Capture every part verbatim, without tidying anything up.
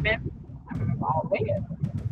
excitement. Oh man.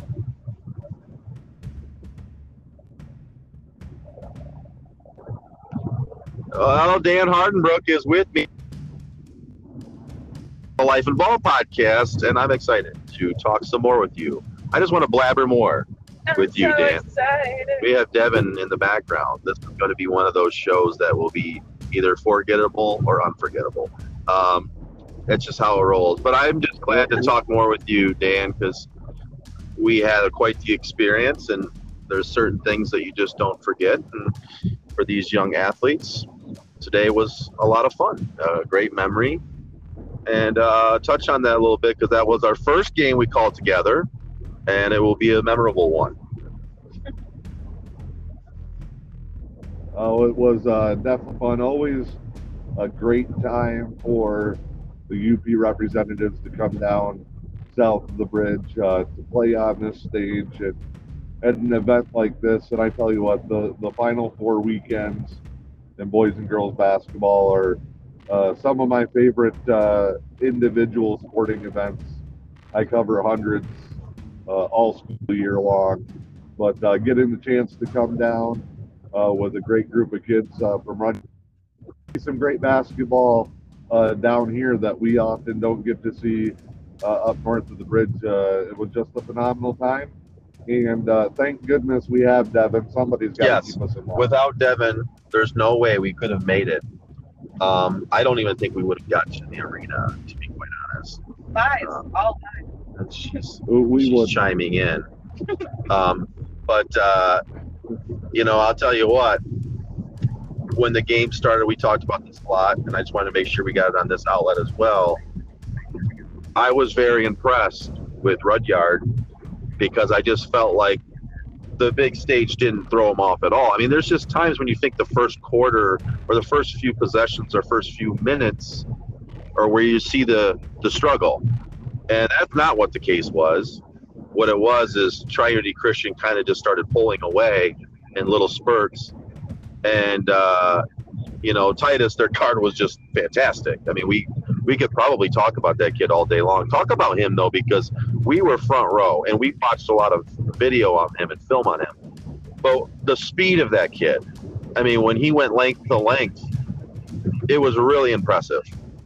Well, Dan Hardenbrook is with me on the Life and Ball podcast, and I'm excited to talk some more with you. I just want to blabber more I'm with you, so Dan. excited. We have Devin in the background. This is going to be one of those shows that will be either forgettable or unforgettable. Um, that's just how it rolls. But I'm just glad to talk more with you, Dan, because we had quite the experience, and there's certain things that you just don't forget. And for these young athletes, today was a lot of fun, a great memory. And uh, touch on that a little bit because that was our first game we called together, and it will be a memorable one. Oh, it was uh, definitely fun. Always a great time for the U P representatives to come down south of the bridge uh, to play on this stage and at an event like this. And I tell you what, the, the Final Four weekends in boys and girls basketball are uh, some of my favorite uh, individual sporting events. I cover hundreds uh, all school year long, but uh, getting the chance to come down uh, with a great group of kids uh, from Run, some great basketball uh, down here that we often don't get to see uh, up north of the bridge. Uh, it was just a phenomenal time. And uh, thank goodness we have Devin. Somebody's got to Yes, keep us in line. without Devin, there's no way we could have made it. Um, I don't even think we would have gotten to the arena, to be quite honest. Lies, Um, all lies. and she's We she's would. chiming in. Um, but uh, you know, I'll tell you what. When the game started, we talked about this a lot, and I just wanted to make sure we got it on this outlet as well. I was very impressed with Rudyard because I just felt like the big stage didn't throw him off at all. I mean, there's just times when you think the first quarter or the first few possessions or first few minutes or where you see the, the struggle. And that's not what the case was. What it was is Tri-Unity Christian kind of just started pulling away in little spurts. And, uh, you know, Titus, their card was just fantastic. I mean, we, we could probably talk about that kid all day long. Talk about him, though, because we were front row, and we watched a lot of video on him and film on him. But the speed of that kid, I mean, when he went length to length, it was really impressive.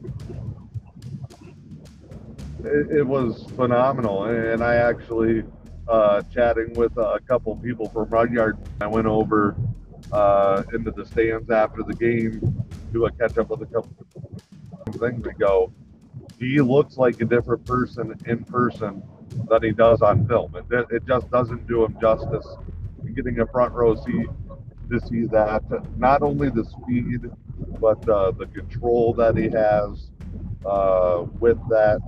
It, it was phenomenal. And I actually, uh, chatting with a couple people from Rudyard, I went over uh, into the stands after the game, do a catch up with a couple of things and go, he looks like a different person in person than he does on film. It, it just doesn't do him justice. Getting a front row seat to see that, not only the speed, but uh, the control that he has uh, with that.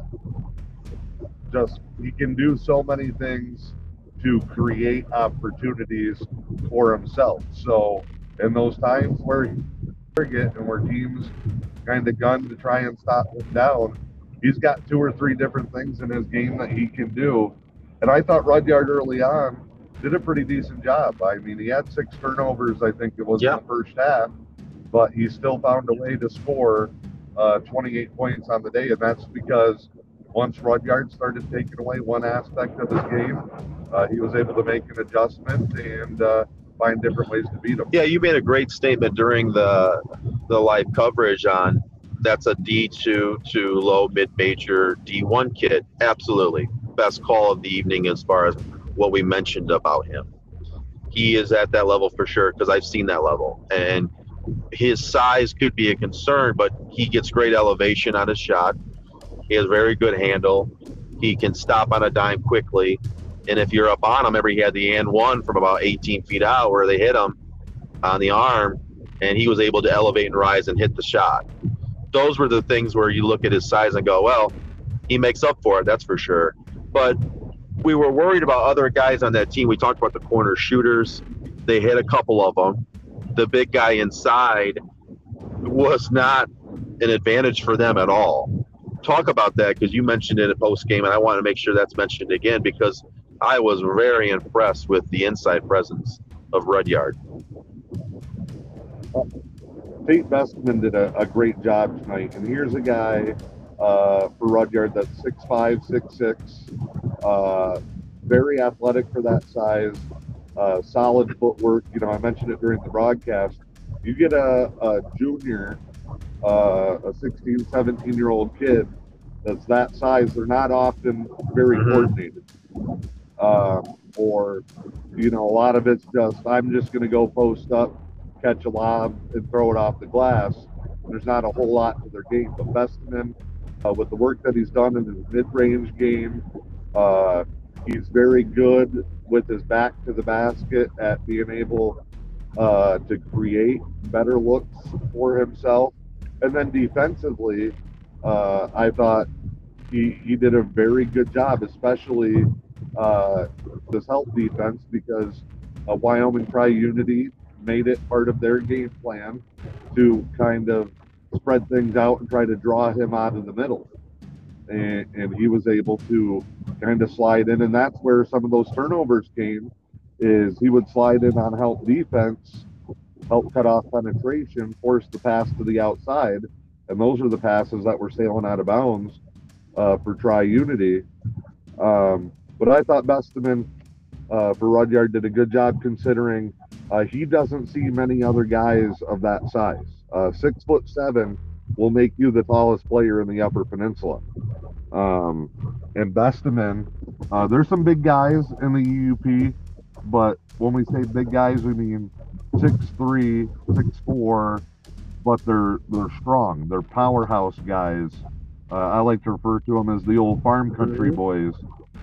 Just, he can do so many things to create opportunities for himself. So in those times where he target and where teams kind of gun to try and stop him down, he's got two or three different things in his game that he can do. And I thought Rudyard early on did a pretty decent job. I mean, he had six turnovers, I think it was Yeah. in the first half, but he still found a way to score uh, twenty-eight points on the day. And that's because once Rudyard started taking away one aspect of his game, uh, he was able to make an adjustment and uh, find different ways to beat him. Yeah, you made a great statement during the the live coverage on that's a D two to low mid-major D one kid. Absolutely. Best call of the evening as far as what we mentioned about him. He is at that level for sure because I've seen that level. And his size could be a concern, but he gets great elevation on his shot. He has very good handle. He can stop on a dime quickly. And if you're up on him, remember he had the and one from about eighteen feet out where they hit him on the arm, and he was able to elevate and rise and hit the shot. Those were the things where you look at his size and go, well, he makes up for it, that's for sure. But we were worried about other guys on that team. We talked about the corner shooters. They hit a couple of them. The big guy inside was not an advantage for them at all. Talk about that because you mentioned it at post game, and I want to make sure that's mentioned again because I was very impressed with the inside presence of Rudyard. Tate Bestman did a, a great job tonight, and here's a guy uh, for Rudyard that's six five, six six, uh, very athletic for that size, uh, solid footwork. You know, I mentioned it during the broadcast. You get a, a junior, uh, a sixteen, seventeen year old kid that's that size, they're not often very Mhm. coordinated. Um, or, you know, a lot of it's just, I'm just going to go post up, catch a lob, and throw it off the glass. There's not a whole lot to their game. But Besteman, uh, with the work that he's done in his mid-range game, uh, he's very good with his back to the basket at being able uh, to create better looks for himself. And then defensively, uh, I thought he, he did a very good job, especially uh, this help defense, because uh, Wyoming Tri-Unity made it part of their game plan to kind of spread things out and try to draw him out of the middle. And, and he was able to kind of slide in, and that's where some of those turnovers came, is he would slide in on help defense, help cut off penetration, force the pass to the outside, and those are the passes that were sailing out of bounds uh, for Tri-Unity. Um, but I thought Besteman uh, for Rudyard did a good job, considering uh, he doesn't see many other guys of that size. Uh, six foot seven will make you the tallest player in the Upper Peninsula. Um, and Besteman, uh, there's some big guys in the U U P, but when we say big guys, we mean six three, six four, but they're they're strong. They're powerhouse guys. Uh, I like to refer to them as the old farm country boys.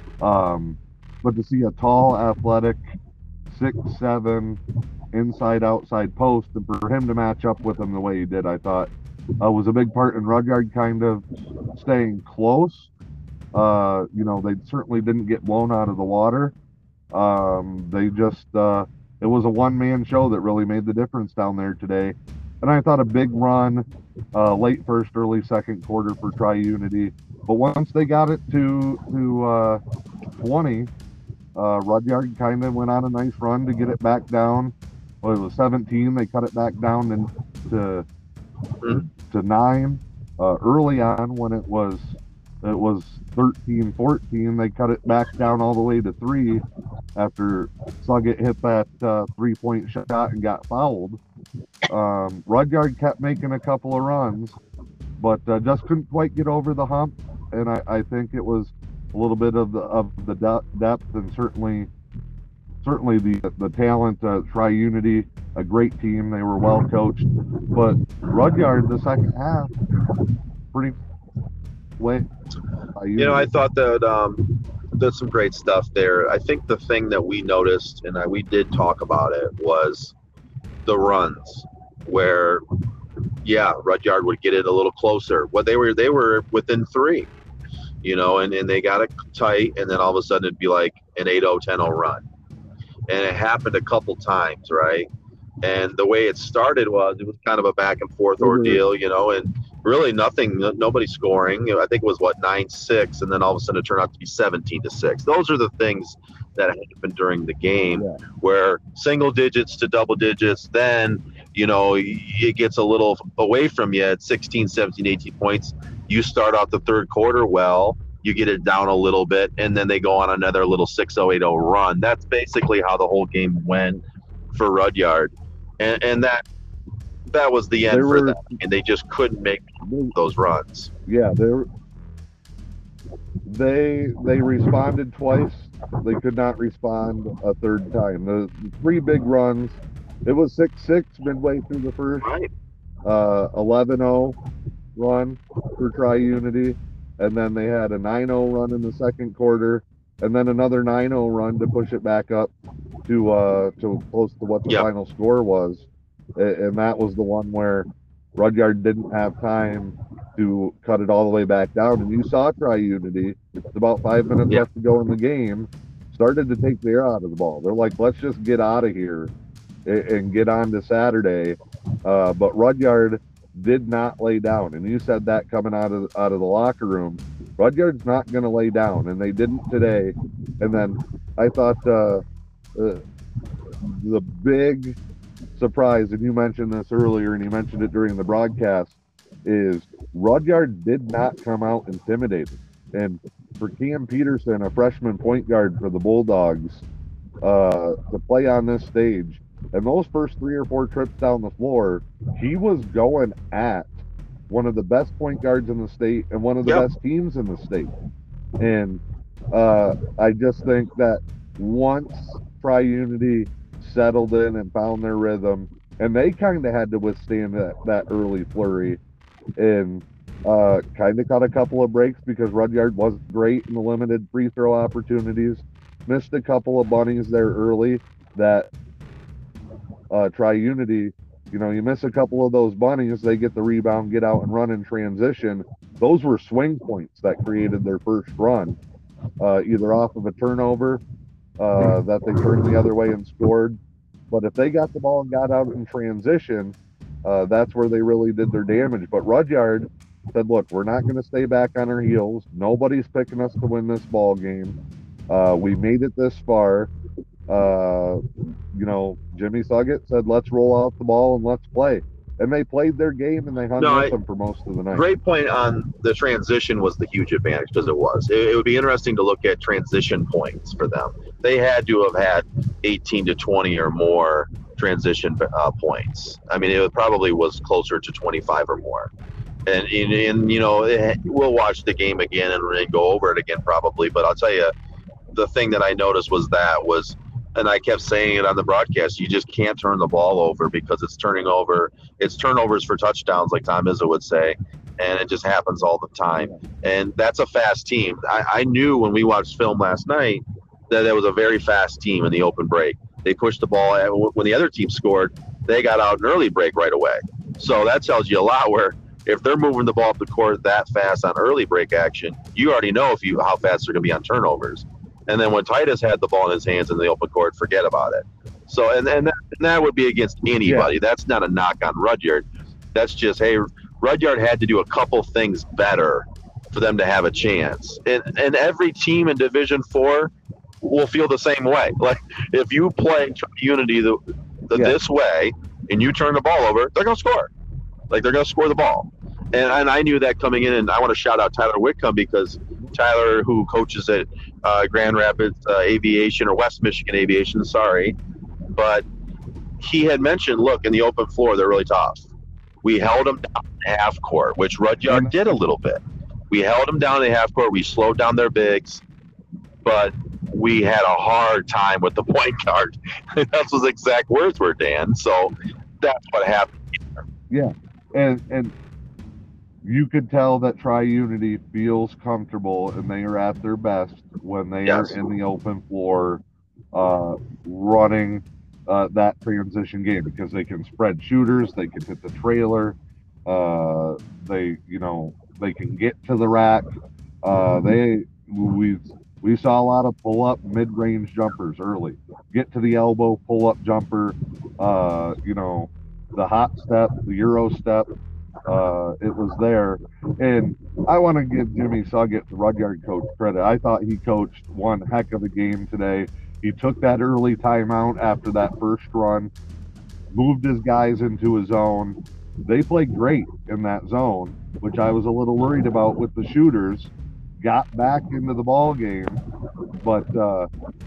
Um, but to see a tall, athletic, six seven, inside outside post, and for him to match up with him the way he did, I thought uh, was a big part in Rudyard kind of staying close. Uh, you know, they certainly didn't get blown out of the water. Um, they just, uh, it was a one-man show that really made the difference down there today. And I thought a big run, uh, late first, early second quarter for Tri-Unity. But once they got it to to uh, twenty, uh, Rudyard kind of went on a nice run to get it back down. Well, it was seventeen. They cut it back down in, to to nine. Uh, early on, when it was it was thirteen fourteen, they cut it back down all the way to three after Suggett hit that uh, three-point shot and got fouled. Um, Rudyard kept making a couple of runs, but uh, just couldn't quite get over the hump. And I, I think it was a little bit of the of the de- depth, and certainly certainly the the talent. Uh, Tri-Unity, a great team. They were well coached, but Rudyard the second half, pretty way. You know, I thought that um, there's some great stuff there. I think the thing that we noticed, and I, we did talk about it, was the runs where, yeah, Rudyard would get it a little closer. Well, they were they were within three, you know, and, and they got it tight, and then all of a sudden it'd be like an eight oh, ten oh run. And it happened a couple times, right? And the way it started was it was kind of a back and forth ordeal, you know, and really nothing, nobody scoring. I think it was, what, nine six, and then all of a sudden it turned out to be seventeen to six. Those are the things that happened during the game, yeah, where single digits to double digits, then, you know, it gets a little away from you at sixteen, seventeen, eighteen points. You start out the third quarter well, you get it down a little bit, and then they go on another little six oh, eight oh run. That's basically how the whole game went for Rudyard. And, and that that was the end there for were, them, and they just couldn't make those runs. Yeah, they were, they they responded twice. They could not respond a third time. The, the three big runs. It was six six midway through the first. Right. Uh, eleven oh run for Tri-Unity, and then they had a nine oh run in the second quarter, and then another nine oh run to push it back up to uh, to close to what the yep. final score was. And that was the one where Rudyard didn't have time to cut it all the way back down. And you saw Tri-Unity, it's about five minutes yep. left to go in the game, started to take the air out of the ball. They're like, let's just get out of here and get on to Saturday. Uh, but Rudyard did not lay down. And you said that coming out of out of the locker room. Rudyard's not going to lay down, and they didn't today. And then I thought uh, uh, the big surprise, and you mentioned this earlier, and you mentioned it during the broadcast, is Rudyard did not come out intimidated. And for Cam Peterson, a freshman point guard for the Bulldogs, uh, to play on this stage, and those first three or four trips down the floor, he was going at one of the best point guards in the state and one of the Yep. best teams in the state. And uh, I just think that once Tri-Unity settled in and found their rhythm, and they kind of had to withstand that, that early flurry and uh, kind of caught a couple of breaks because Rudyard wasn't great in the limited free throw opportunities. Missed a couple of bunnies there early that uh, Tri-Unity, you know, you miss a couple of those bunnies, they get the rebound, get out and run in transition. Those were swing points that created their first run, uh, either off of a turnover uh, that they turned the other way and scored. But if they got the ball and got out in transition, uh, that's where they really did their damage. But Rudyard said, look, we're not going to stay back on our heels. Nobody's picking us to win this ball game. Uh, we made it this far. Uh, you know, Jimmy Sugget said, let's roll out the ball and let's play. And they played their game and they hung No, with I- them for most of the night. Great point on the transition was the huge advantage because it was. It, it would be interesting to look at transition points for them. They had to have had eighteen to twenty or more transition uh, points. I mean, it probably was closer to twenty-five or more. And, and, and you know, it, we'll watch the game again and, and go over it again probably. But I'll tell you, the thing that I noticed was that was, and I kept saying it on the broadcast, you just can't turn the ball over because it's turning over. It's turnovers for touchdowns, like Tom Izzo would say, and it just happens all the time. And that's a fast team. I, I knew when we watched film last night that it was a very fast team in the open break. They pushed the ball. When the other team scored, they got out an early break right away. So that tells you a lot where if they're moving the ball up the court that fast on early break action, you already know if you how fast they're going to be on turnovers. And then when Titus had the ball in his hands in the open court, forget about it. So, and, and, that, and that would be against anybody. Yeah. That's not a knock on Rudyard. That's just, hey, Rudyard had to do a couple things better for them to have a chance. And, and every team in Division Four will feel the same way. Like, if you play Unity the, the, yeah. this way and you turn the ball over, they're going to score. Like, they're going to score the ball. And, and I knew that coming in, and I want to shout out Tyler Whitcomb because Tyler, who coaches at uh, Grand Rapids uh, Aviation or West Michigan Aviation, sorry, but he had mentioned, look, in the open floor, they're really tough. We held them down in half court, which Rudyard mm-hmm. did a little bit. We held them down in half court. We slowed down their bigs, but we had a hard time with the point guard. That's what his exact words were, Dan. So that's what happened here. Yeah, and and. You could tell that Tri-Unity feels comfortable and they are at their best when they yes. are in the open floor uh, running uh, that transition game because they can spread shooters, they can hit the trailer, uh, they, you know, they can get to the rack. Uh, they, we, we saw a lot of pull-up mid-range jumpers early. Get to the elbow, pull-up jumper, uh, you know, the hot step, the Euro step. Uh, it was there, and I want to give Jimmy Sugget, the Rudyard coach, credit. I thought he coached one heck of a game today. He took that early timeout after that first run, moved his guys into his zone. They played great in that zone, which I was a little worried about with the shooters. Got back into the ball game, but uh,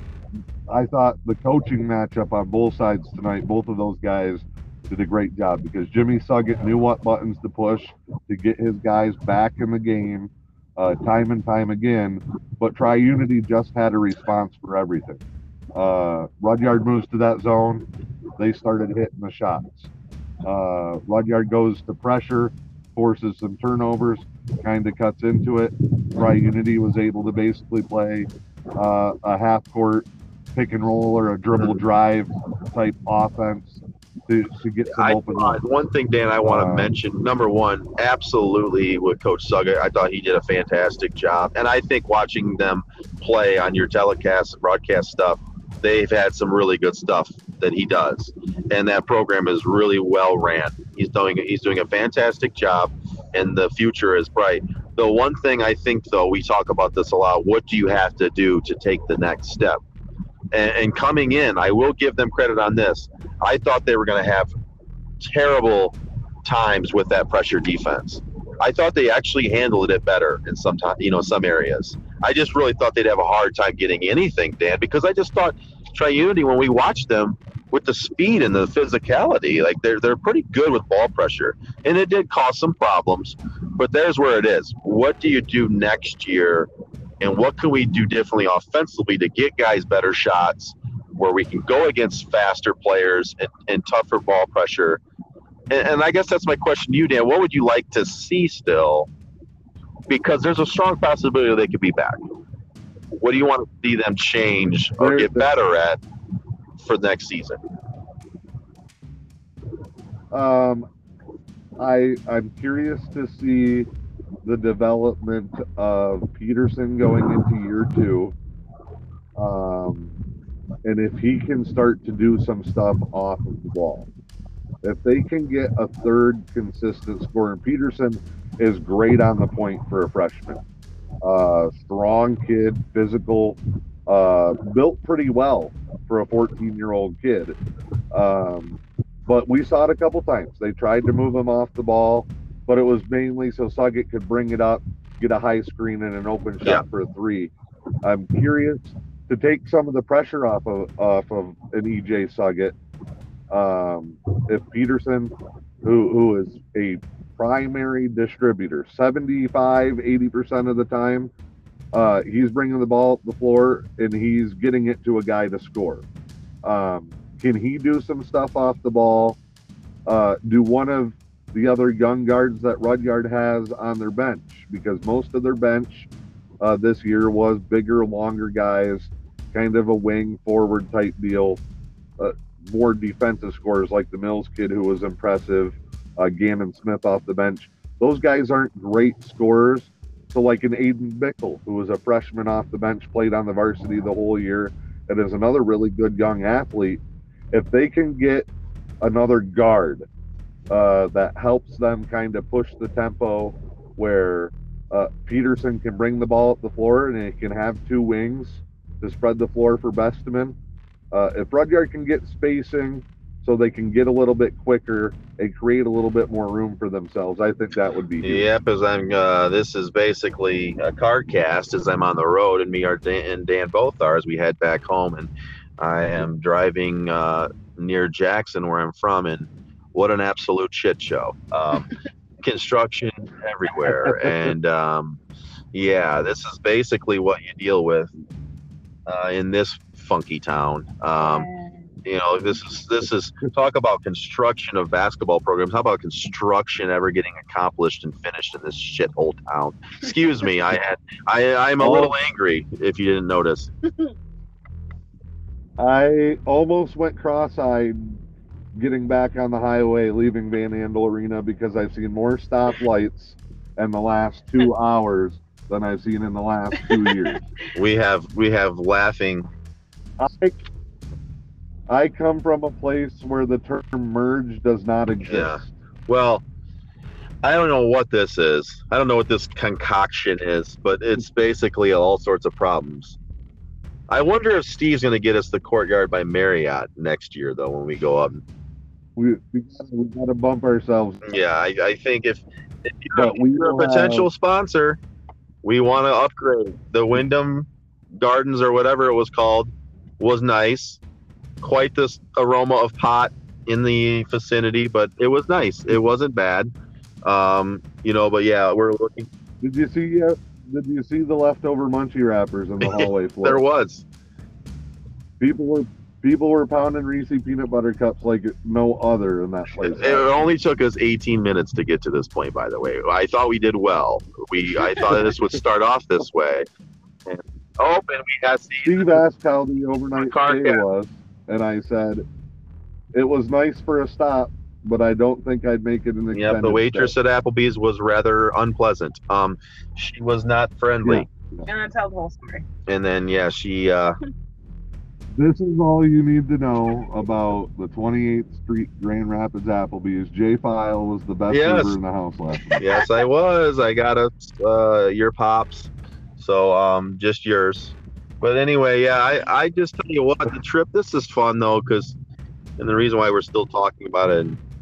I thought the coaching matchup on both sides tonight, both of those guys did a great job because Jimmy Sugget knew what buttons to push to get his guys back in the game uh, time and time again, but Tri-Unity just had a response for everything. Uh, Rudyard moves to that zone. They started hitting the shots. Uh, Rudyard goes to pressure, forces some turnovers, kind of cuts into it. Tri-Unity was able to basically play uh, a half-court pick and roll or a dribble drive type offense to, to get some I open thought, one thing, Dan, I want to uh, mention, number one, absolutely with Coach Sugget, I thought he did a fantastic job. And I think watching them play on your telecast and broadcast stuff, they've had some really good stuff that he does. And that program is really well ran. He's doing he's doing a fantastic job, and the future is bright. The one thing I think, though, we talk about this a lot, what do you have to do to take the next step? And, and coming in, I will give them credit on this. I thought they were going to have terrible times with that pressure defense. I thought they actually handled it better in some time, you know, some areas. I just really thought they'd have a hard time getting anything, Dan, because I just thought Tri-Unity, when we watched them with the speed and the physicality, like they're they're pretty good with ball pressure, and it did cause some problems. But there's where it is. What do you do next year, and what can we do differently offensively to get guys better shots, where we can go against faster players and, and tougher ball pressure? And, and I guess that's my question to you, Dan. What would you like to see still? Because there's a strong possibility they could be back. What do you want to see them change or get better at for next season? Um, I I'm curious to see the development of Peterson going into year two, um, and if he can start to do some stuff off of the ball. If they can get a third consistent scorer, and Peterson is great on the point for a freshman. Uh, strong kid, physical, uh, built pretty well for a fourteen-year-old kid. Um, but we saw it a couple times. They tried to move him off the ball, but it was mainly so Suggett could bring it up, get a high screen and an open shot yeah. for a three. I'm curious to take some of the pressure off of off of an E J Suggett. Um, if Peterson, who who is a primary distributor, seventy-five, eighty percent of the time, uh, he's bringing the ball up the floor and he's getting it to a guy to score. Um, can he do some stuff off the ball? Uh, do one of the other young guards that Rudyard has on their bench? Because most of their bench uh, this year was bigger, longer guys, kind of a wing forward type deal. Uh, more defensive scorers like the Mills kid who was impressive, uh, Gannon Smith off the bench. Those guys aren't great scorers. So like an Aiden Bickle, who was a freshman off the bench, played on the varsity the whole year, and is another really good young athlete. If they can get another guard uh, that helps them kind of push the tempo where uh, Peterson can bring the ball up the floor and he can have two wings to spread the floor for Besteman. Uh, if Rudyard can get spacing so they can get a little bit quicker and create a little bit more room for themselves, I think that would be huge. Yep, as I'm, uh, this is basically a card cast as I'm on the road, and me are Dan, and Dan both are as we head back home, and I am driving uh, near Jackson where I'm from, and what an absolute shit show. Um, construction everywhere, and um, yeah, this is basically what you deal with uh, in this funky town. Um, you know, this is this is talk about construction of basketball programs. How about construction ever getting accomplished and finished in this shithole town? Excuse me, I had I I'm a little angry if you didn't notice. I almost went cross-eyed getting back on the highway leaving Van Andel Arena because I've seen more stoplights in the last two hours than I've seen in the last two years. We have we have laughing. I, I come from a place where the term merge does not exist. Yeah. Well, I don't know what this is. I don't know what this concoction is, but it's basically all sorts of problems. I wonder if Steve's going to get us the Courtyard by Marriott next year, though, when we go up. We we we got to bump ourselves. Yeah, I, I think if, if you're, if you're a potential have... sponsor, we want to upgrade. The Wyndham Gardens or whatever it was called was nice. Quite this aroma of pot in the vicinity, but it was nice. It wasn't bad. Um, you know, but yeah, we're looking. Did you see? Uh, did you see the leftover munchie wrappers in the hallway floor? There was. People were people were pounding Reese peanut butter cups like no other in that place. It only took us eighteen minutes to get to this point. By the way, I thought we did well. We I thought this would start off this way. And, oh, and we had Steve, Steve asked how the overnight stay was, and I said it was nice for a stop, but I don't think I'd make it an extended Yeah, the waitress stay. at Applebee's was rather unpleasant. Um, she was not friendly. Yeah. And I tell the whole story. And then yeah, she. Uh, This is all you need to know about the twenty-eighth Street Grand Rapids Applebee's. Jay File was the best yes. server in the house last night. Yes, I was. I got a uh, your pops. So um, just yours. But anyway, yeah, I, I just tell you what, the trip, this is fun though, because, and the reason why we're still talking about it, and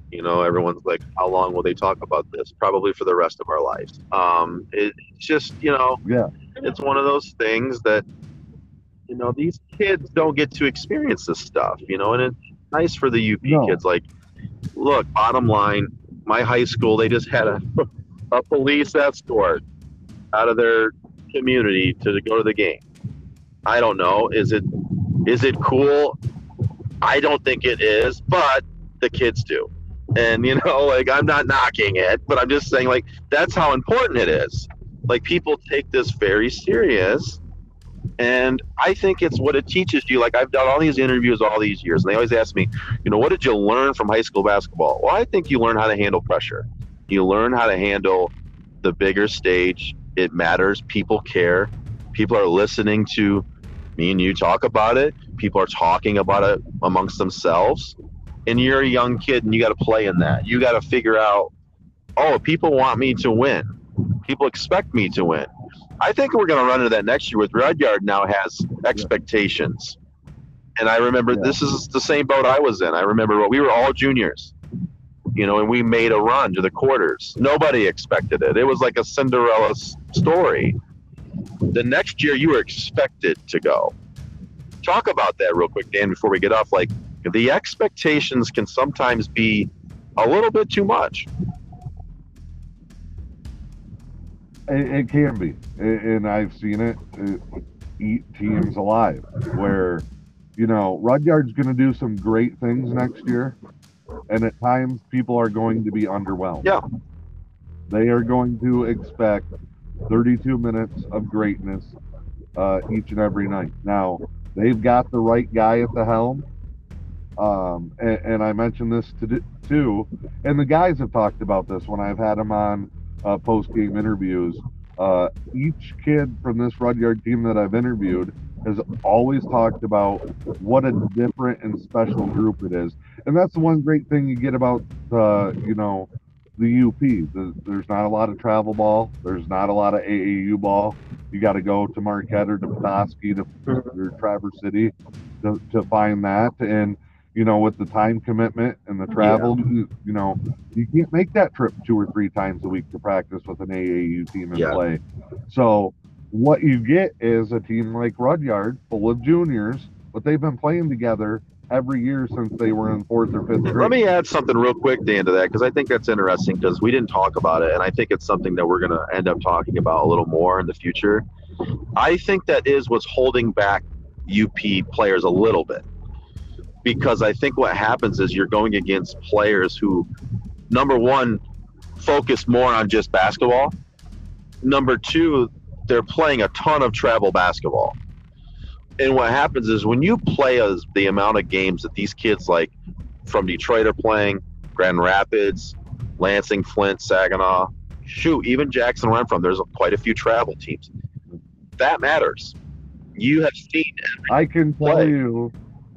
You know, everyone's like, how long will they talk about this? Probably for the rest of our lives. Um, it, it's just, you know, Yeah. it's one of those things that, you know, these kids don't get to experience this stuff, you know, and it's nice for the U P No. kids. Like, look, bottom line, my high school, they just had a, a police escort out of their community to go to the game. I don't know. Is it is it cool? I don't think it is, but the kids do. And, you know, like, I'm not knocking it, but I'm just saying, like, that's how important it is. Like, people take this very serious. And I think it's what it teaches you. Like, I've done all these interviews all these years, and they always ask me, you know, what did you learn from high school basketball? Well, I think you learn how to handle pressure. You learn how to handle the bigger stage. It matters. People care. People are listening to me and you talk about it. People are talking about it amongst themselves. And you're a young kid, and you got to play in that. You got to figure out, oh, people want me to win. People expect me to win. I think we're going to run into that next year with Rudyard now has expectations. And I remember Yeah. this is the same boat I was in. I remember we were all juniors, you know, and we made a run to the quarters. Nobody expected it. It was like a Cinderella s- story. The next year, you were expected to go. Talk about that real quick, Dan, before we get off. Like, the expectations can sometimes be a little bit too much. It, it can be, and I've seen it, it eat teams alive. Where, you know, Rudyard's going to do some great things next year, and at times people are going to be underwhelmed. Yeah. They are going to expect thirty-two minutes of greatness uh, each and every night. Now, they've got the right guy at the helm. Um, and, and I mentioned this to do, too, and the guys have talked about this when I've had them on uh, post-game interviews. Uh, each kid from this Rudyard team that I've interviewed has always talked about what a different and special group it is, and that's the one great thing you get about uh, you know the U P. The, there's not a lot of travel ball. There's not a lot of A A U ball. You got to go to Marquette or to Petoskey to or Traverse City to, to find that, and you know, with the time commitment and the travel, yeah. you, you know, you can't make that trip two or three times a week to practice with an A A U team and Yeah. play. So what you get is a team like Rudyard, full of juniors, but they've been playing together every year since they were in fourth or fifth grade. Let me add something real quick, Dan, to that, because I think that's interesting, because we didn't talk about it, and I think it's something that we're going to end up talking about a little more in the future. I think that is what's holding back U P players a little bit. Because I think what happens is you're going against players who, number one, focus more on just basketball. Number two, they're playing a ton of travel basketball. And what happens is when you play as the amount of games that these kids like from Detroit are playing, Grand Rapids, Lansing, Flint, Saginaw, shoot, even Jackson where I'm from, there's quite a few travel teams. That matters. You have seen every I can tell play. you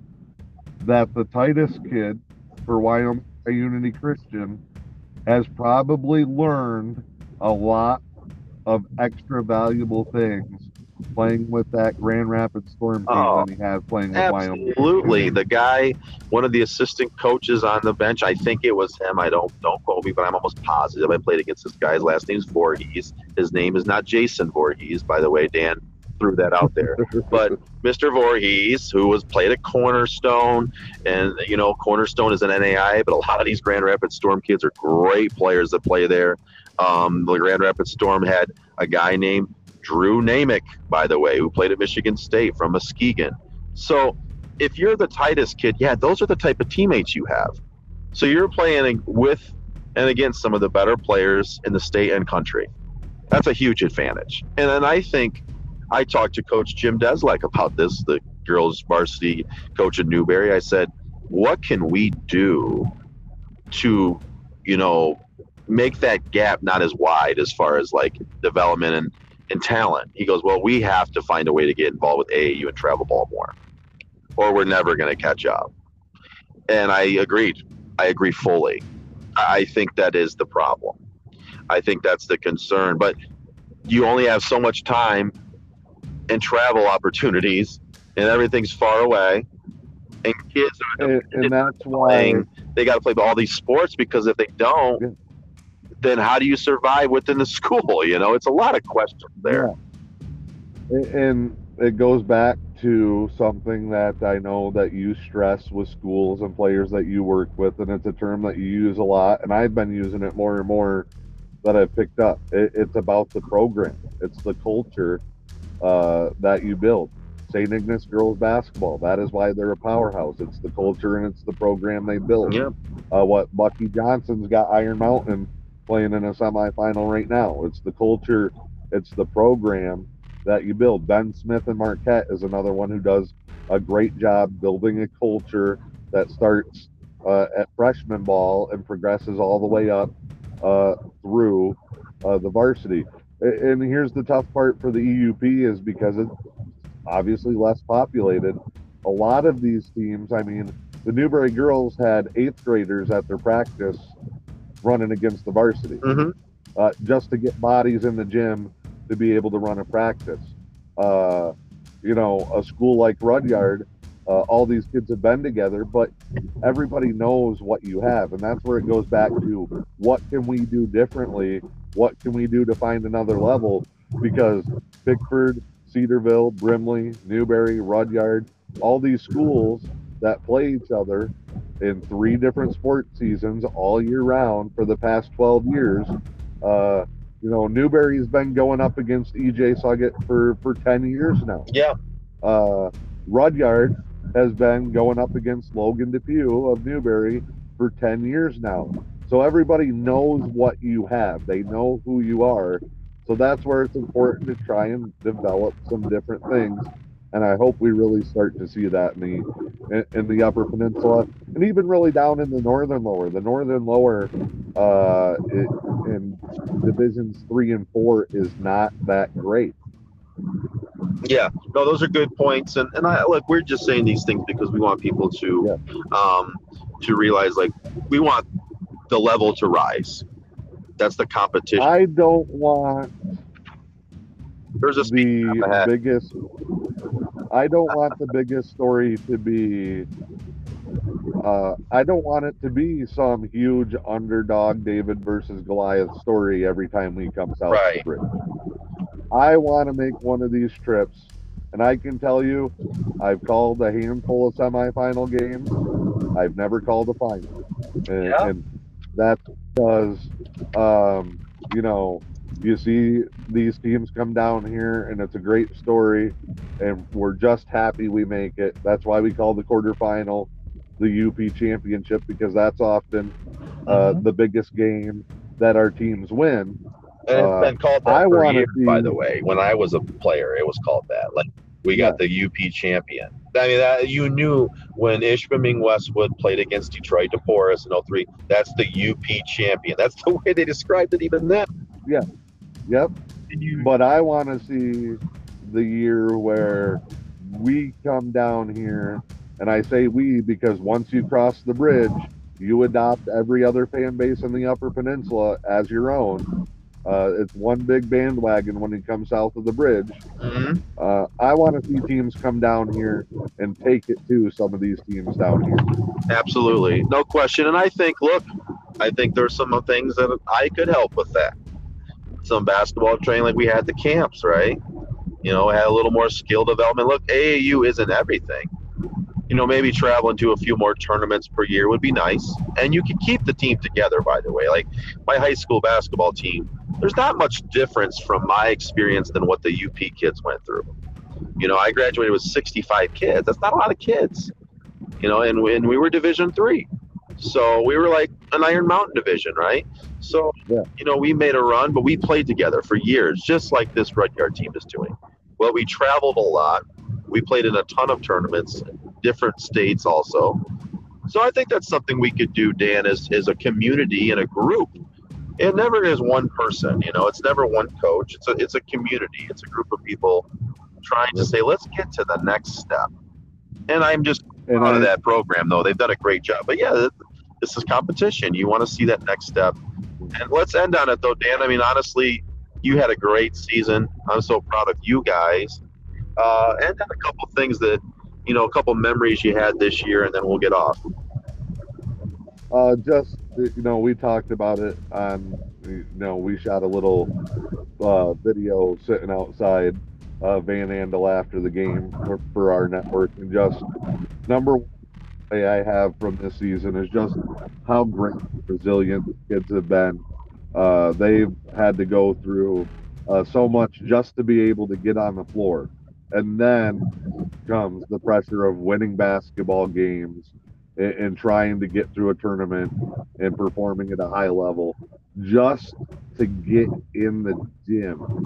that the tightest kid for Wyoming Unity Christian has probably learned a lot of extra valuable things playing with that Grand Rapids Storm team Oh, than he has playing with Wyoming. absolutely. The guy, one of the assistant coaches on the bench, I think it was him. I don't don't quote me, but I'm almost positive I played against this guy. His last name's Voorhees. His name is not Jason Voorhees, by the way. Dan threw that out there. But Mister Voorhees, who was played at Cornerstone, and you know Cornerstone is an N A I A, but a lot of these Grand Rapids Storm kids are great players that play there. Um, the Grand Rapids Storm had a guy named Drew Namick, by the way, who played at Michigan State from Muskegon. So if you're the tightest kid, yeah, those are the type of teammates you have. So you're playing with and against some of the better players in the state and country. That's a huge advantage. And then I think I talked to Coach Jim Deslek about this, the girls varsity coach in Newberry. I said, what can we do to, you know, make that gap not as wide as far as like development and, and talent? He goes, well, we have to find a way to get involved with A A U and travel ball more, or we're never going to catch up. And I agreed. I agree fully. I think that is the problem. I think that's the concern. But you only have so much time and travel opportunities, and everything's far away, and kids are And, and that's why playing they got to play all these sports, because if they don't, Yeah. then how do you survive within the school? You know, it's a lot of questions there. Yeah. And it goes back to something that I know that you stress with schools and players that you work with, and it's a term that you use a lot, and I've been using it more and more that I've picked up. It, it's about the program. It's the culture uh, that you build. Saint Ignace girls basketball, that is why they're a powerhouse. It's the culture and it's the program they build. Yeah. Uh, what Bucky Johnson's got Iron Mountain playing in a semifinal right now. It's the culture, it's the program that you build. Ben Smith and Marquette is another one who does a great job building a culture that starts uh, at freshman ball and progresses all the way up uh, through uh, the varsity. And here's the tough part for the E U P is because it's obviously less populated. A lot of these teams, I mean, the Newberry girls had eighth graders at their practice running against the varsity Mm-hmm. uh, just to get bodies in the gym to be able to run a practice. Uh, you know, a school like Rudyard, uh, all these kids have been together, but everybody knows what you have. And that's where it goes back to what can we do differently? What can we do to find another level? Because Pickford, Cedarville, Brimley, Newberry, Rudyard, all these schools that play each other in three different sports seasons all year round for the past twelve years. Uh, you know, Newberry's been going up against E J Suggett for, for ten years now. Yeah. Uh, Rudyard has been going up against Logan Depew of Newberry for ten years now. So everybody knows what you have. They know who you are. So that's where it's important to try and develop some different things. And I hope we really start to see that in the in, in the Upper Peninsula, and even really down in the Northern Lower. The Northern Lower uh, it, in divisions three and four is not that great. Yeah, no, those are good points, and and I look, we're just saying these things because we want people to, Yeah. um, to realize, like, we want the level to rise. That's the competition. I don't want There's a speed the ahead. biggest. I don't want the biggest story to be. Uh, I don't want it to be some huge underdog David versus Goliath story every time we come south of the Right. bridge. I want to make one of these trips, and I can tell you, I've called a handful of semifinal games. I've never called a final, and, Yeah. and that's because, um, you know, you see these teams come down here, and it's a great story, and we're just happy we make it. That's why we call the quarterfinal the U P championship, because that's often uh, Mhm. the biggest game that our teams win. And Uh, it's been called that I for wanna years, see- by the way. When I was a player, it was called that. Like, we got the U P champion. I mean, that, you knew when Ishpeming Westwood played against Detroit DePorres in oh three, that's the U P champion. That's the way they described it even then. Yep. And you- But I want to see the year where we come down here, and I say we because once you cross the bridge, you adopt every other fan base in the Upper Peninsula as your own. Uh, it's one big bandwagon when you come south of the bridge. Mhm. Uh, I want to see teams come down here and take it to some of these teams down here. Absolutely. No question. And I think, look, I think there's some things that I could help with that. Some basketball training like we had the camps, right? You know, had a little more skill development. Look, A A U isn't everything. You know, maybe traveling to a few more tournaments per year would be nice. And you can keep the team together, by the way. Like my high school basketball team, there's not much difference from my experience than what the U P kids went through. You know, I graduated with sixty-five kids. That's not a lot of kids. You know, and, and we were Division three. So we were like an Iron Mountain division, right? So, Yeah. you know, we made a run, but we played together for years, just like this Rudyard team is doing. Well, we traveled a lot. We played in a ton of tournaments, different states also. So I think that's something we could do, Dan, as, as a community and a group. It never is one person, you know, it's never one coach. It's a, it's a community. It's a group of people trying to say, let's get to the next step. And I'm just And proud of I, that program, though. They've done a great job. But yeah, this is competition. You want to see that next step. And let's end on it, though, Dan. I mean, honestly, you had a great season. I'm so proud of you guys. Uh, and then a couple things that, you know, a couple memories you had this year, and then we'll get off. Uh, just you know, we talked about it on. You know, we shot a little uh, video sitting outside uh, Van Andel after the game for, for our network, and just number one thing I have from this season is just how great resilient the kids have been. Uh, they've had to go through uh, so much just to be able to get on the floor, and then comes the pressure of winning basketball games and, and trying to get through a tournament and performing at a high level. Just to get in the gym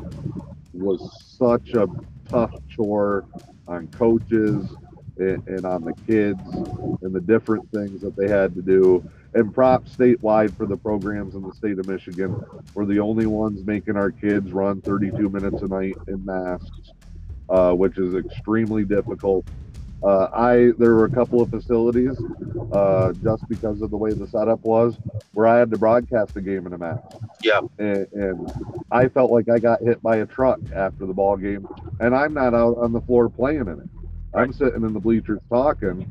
was such a tough chore on coaches and, and on the kids and the different things that they had to do. And props statewide for the programs in the state of Michigan. We're the only ones making our kids run thirty-two minutes a night in masks, uh, which is extremely difficult. Uh, I there were a couple of facilities, uh, just because of the way the setup was, where I had to broadcast the game in a mask, Yeah. and, and I felt like I got hit by a truck after the ball game, and I'm not out on the floor playing in it. I'm sitting in the bleachers talking,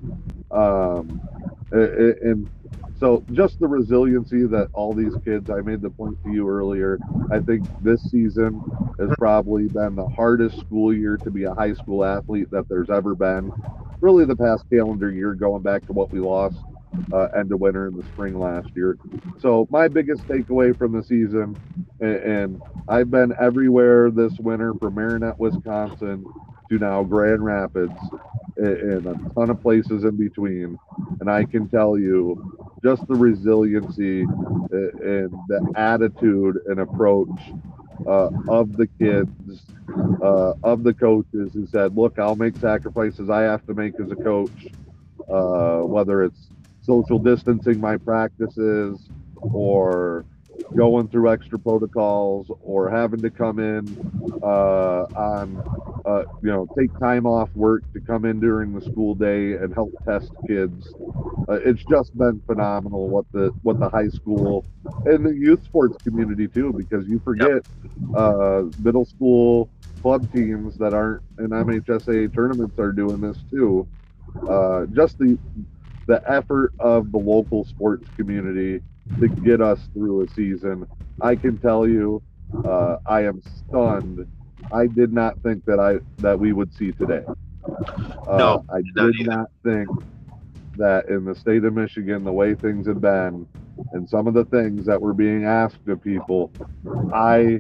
um, a- a- and so just the resiliency that all these kids. I made the point to you earlier. I think this season has probably been the hardest school year to be a high school athlete that there's ever been. Really, the past calendar year, going back to what we lost uh, end of winter in the spring last year. So my biggest takeaway from the season, and, and I've been everywhere this winter, from Marinette, Wisconsin, to now Grand Rapids, and a ton of places in between. And I can tell you, just the resiliency and the attitude and approach uh, of the kids, uh, of the coaches who said, look, I'll make sacrifices I have to make as a coach, uh, whether it's social distancing my practices or going through extra protocols or having to come in uh, on, uh, you know, take time off work to come in during the school day and help test kids. Uh, it's just been phenomenal what the what the high school and the youth sports community too, because you forget uh, middle school club teams that aren't in M H S A A tournaments are doing this too. Uh, just the the effort of the local sports community to get us through a season. I can tell you, uh, I am stunned. I did not think that I that we would see today. Uh, No, I not did either. not think that in the state of Michigan, the way things have been, and some of the things that were being asked of people, I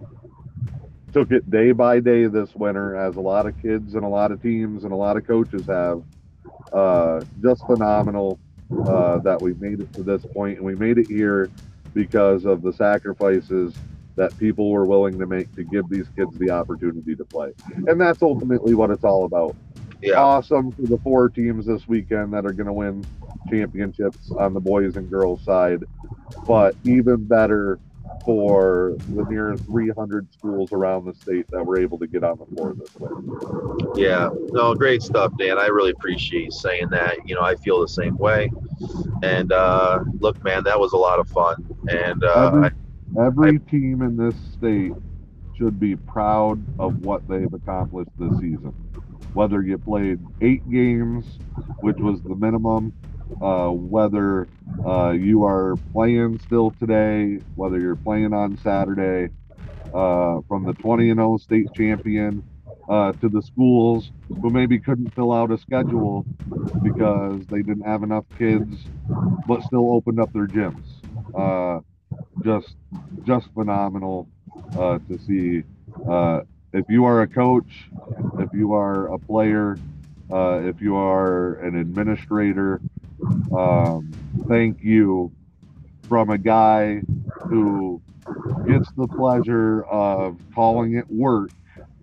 took it day by day this winter, as a lot of kids and a lot of teams and a lot of coaches have. Uh, just phenomenal uh, that we made it to this point, and we made it here because of the sacrifices that people were willing to make to give these kids the opportunity to play. And that's ultimately what it's all about. Yeah. Awesome for the four teams this weekend that are going to win championships on the boys and girls side, but even better for the near three hundred schools around the state that were able to get on the floor this way. Yeah. No, great stuff, Dan. I really appreciate you saying that. You know, I feel the same way. And uh, look, man, that was a lot of fun. And uh, Every, I, every team in this state should be proud of what they've accomplished this season. Whether you played eight games, which was the minimum, uh, whether uh, you are playing still today, whether you're playing on Saturday, uh, from the twenty and oh state champion uh, to the schools who maybe couldn't fill out a schedule because they didn't have enough kids, but still opened up their gyms. Uh, just, just phenomenal uh, to see. Uh, if you are a coach, if you are a player, uh, if you are an administrator, um, thank you from a guy who gets the pleasure of calling it work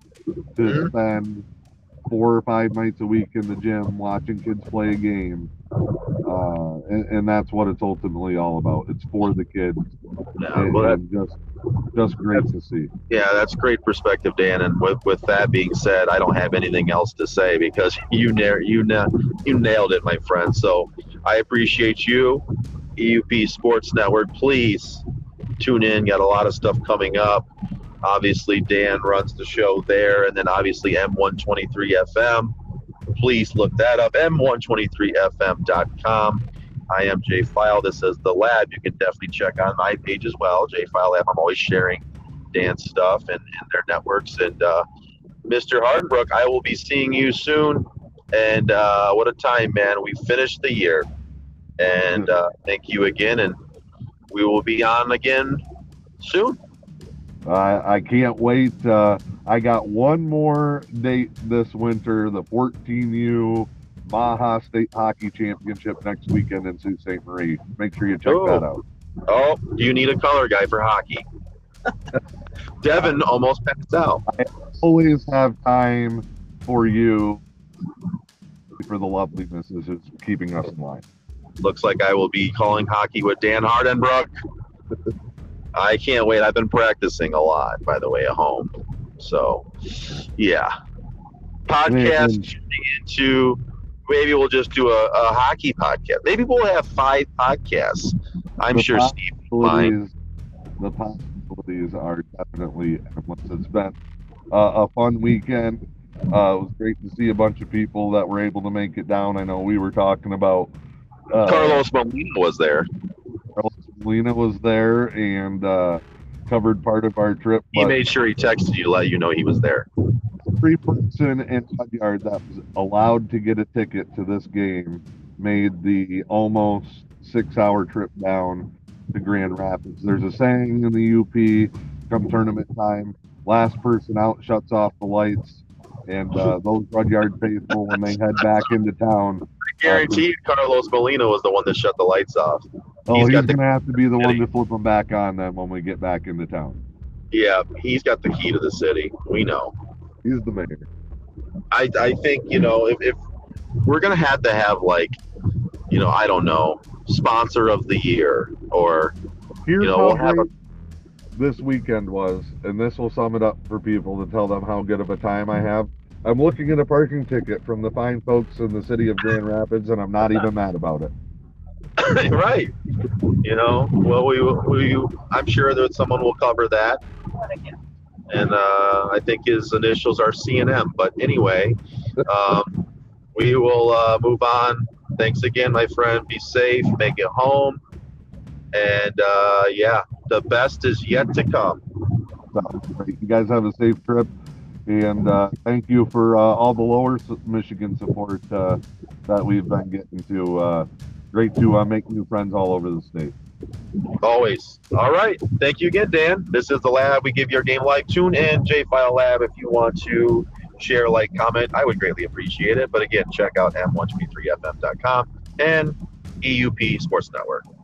to spend four or five nights a week in the gym watching kids play a game. Uh, and, and that's what it's ultimately all about. It's for the kids. yeah, And, well, that, and just, just great to see. yeah, that's great perspective, Dan. And with, with that being said, I don't have anything else to say because you na- you na- you nailed it, my friend. So I appreciate you, E U P Sports Network. Please tune in. Got a lot of stuff coming up. Obviously, Dan runs the show there, and then obviously M one twenty-three F M. Please look that up, M one twenty-three F M dot com. I am J File. This is the Lab. You can definitely check on my page as well, J File Lab. I'm always sharing Dan's stuff and, and their networks. And uh, Mister Hardenbrook, I will be seeing you soon. And uh, what a time, man! We finished the year, and uh, thank you again. And we will be on again soon. I, I can't wait. Uh, I got one more date this winter, the fourteen U Baja State Hockey Championship next weekend in Sault Ste. Marie. Make sure you check Oh. that out. Oh, you need a color guy for hockey. Devin almost passed out. Always have time for you, for the loveliness is is keeping us in line. Looks like I will be calling hockey with Dan Hardenbrook. I can't wait. I've been practicing a lot, by the way, at home. So, yeah. Podcast Man. tuning into, maybe we'll just do a, a hockey podcast. Maybe we'll have five podcasts. I'm The sure Steve will mind. Possibilities, the possibilities are definitely endless. It's been uh, a fun weekend. Uh, it was great to see a bunch of people that were able to make it down. I know we were talking about uh, Carlos Molina was there. Carlos Molina was there and uh, covered part of our trip. He but made sure he texted you, let you know he was there. every person in Rudyard that was allowed to get a ticket to this game made the almost six-hour trip down to Grand Rapids. There's a saying in the U P, come tournament time, last person out shuts off the lights, and uh, those Rudyard faithful, when they head back into town, I guarantee you Carlos Molina was the one that shut the lights off. oh, He's he's, got the- going to have to be the one to flip them back on then when we get back into town. Yeah, he's got the key to the city. We know. He's the mayor. I, I think, you know, if, if we're going to have to have, like, you know, I don't know, sponsor of the year or, Here's You know, how we'll have great this weekend was, and this will sum it up for people to tell them how good of a time I have. I'm looking at a parking ticket from the fine folks in the city of Grand Rapids, and I'm not even mad about it. right. You know, well, we, we, I'm sure that someone will cover that. What again? And uh, I think his initials are C and M. But anyway, um, we will uh, move on. Thanks again, my friend. Be safe. Make it home. And uh, yeah, the best is yet to come. So, you guys have a safe trip, and uh, thank you for uh, all the lower S- Michigan support uh, that we've been getting to. Uh, great to uh, make new friends all over the state. Always. All right. Thank you again, Dan. This is the Lab. We give your game live. Tune in, J File Lab, if you want to share, like, comment. I would greatly appreciate it. But again, check out M one twenty-three F M dot com and E U P Sports Network.